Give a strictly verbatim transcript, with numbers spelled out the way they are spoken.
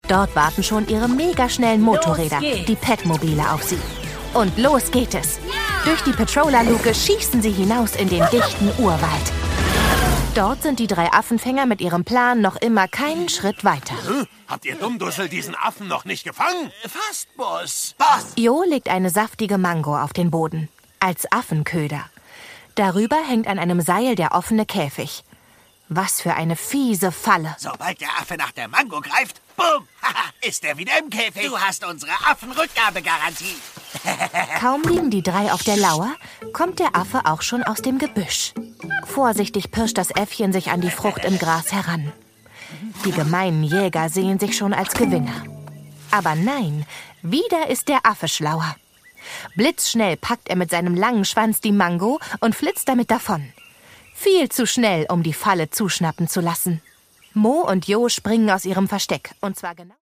Dort warten schon ihre megaschnellen Motorräder, die Petmobile, auf sie. Und los geht es. Durch die Patroller-Luke schießen sie hinaus in den dichten Urwald. Dort sind die drei Affenfänger mit ihrem Plan noch immer keinen Schritt weiter. Hm? Habt ihr Dummdussel diesen Affen noch nicht gefangen? Fast, Boss. Boss! Jo legt eine saftige Mango auf den Boden, als Affenköder. Darüber hängt an einem Seil der offene Käfig. Was für eine fiese Falle. Sobald der Affe nach der Mango greift, bumm, ist er wieder im Käfig. Du hast unsere Affenrückgabegarantie. Kaum liegen die drei auf der Lauer, kommt der Affe auch schon aus dem Gebüsch. Vorsichtig pirscht das Äffchen sich an die Frucht im Gras heran. Die gemeinen Jäger sehen sich schon als Gewinner. Aber nein, wieder ist der Affe schlauer. Blitzschnell packt er mit seinem langen Schwanz die Mango und flitzt damit davon. Viel zu schnell, um die Falle zuschnappen zu lassen. Mo und Jo springen aus ihrem Versteck, und zwar genau